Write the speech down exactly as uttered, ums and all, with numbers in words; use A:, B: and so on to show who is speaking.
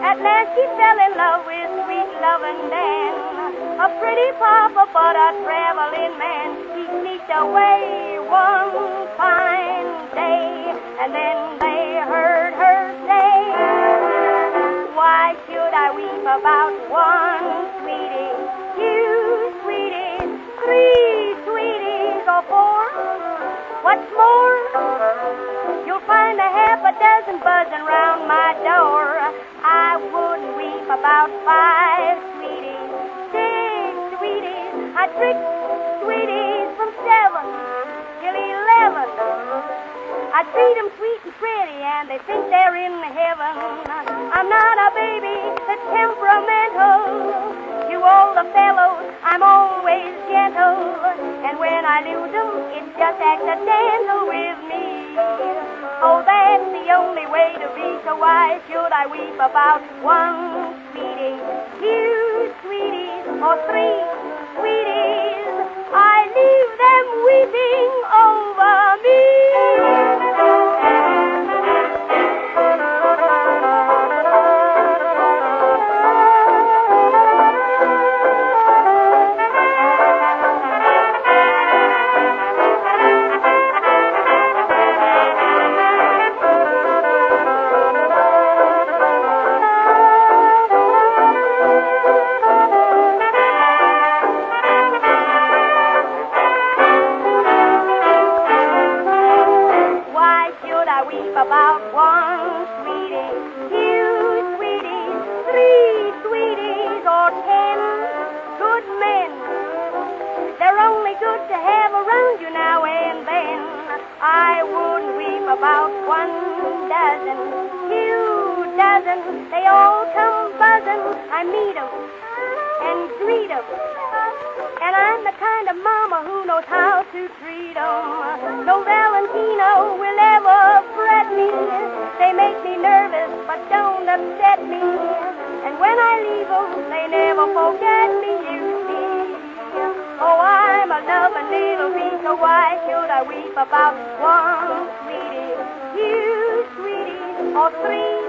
A: At last she fell in love with sweet loving Dan, a pretty papa but a traveling man. He sneaked away one fine day, and then they heard her say, why should I weep about one sweetie? Two sweeties, three sweeties, or four? What's more, you'll find a half a dozen buzzing round my door. I wouldn't weep about five sweeties, six sweeties. I trick sweeties from seven till eleven. I treat them sweet and pretty, and they think they're in heaven. I'm not a baby that's temperamental. To all the fellows, I'm always gentle. And when I lose them, it's just accidental with me. Oh, that's the only way to be, so why should I weep about one sweetie, two sweeties, or three sweeties? I leave them weeping over me. About one sweetie, two sweeties, three sweeties, or ten good men. They're only good to have around you now and then. I wouldn't weep about one dozen, two dozen. They all come buzzing. I meet 'em and greet 'em, and I'm the kind of mama who knows how to treat 'em. No Valentino will ever fret me. They make me nervous, but don't upset me. And when I leave 'em, they never forget me, you see. Oh, I'm a loving little bee, so why should I weep about one sweetie, two sweeties, or three